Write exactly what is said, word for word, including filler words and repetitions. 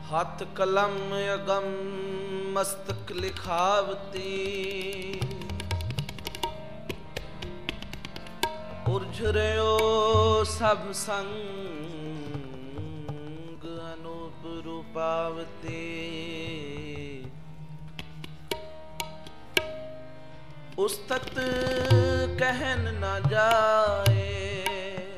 ਹੱਥ ਕਲਮ ਅਗਮ ਮਸਤਕ ਲਿਖਾਵਤੀ ਉਰਝ ਰਿਓ ਸਭ ਸੰਗ ਅਨੂਪ ਰੂਪਾਵਤੀ ਉਸਤਤ ਕਹਿਨ ਨਾ ਜਾਏ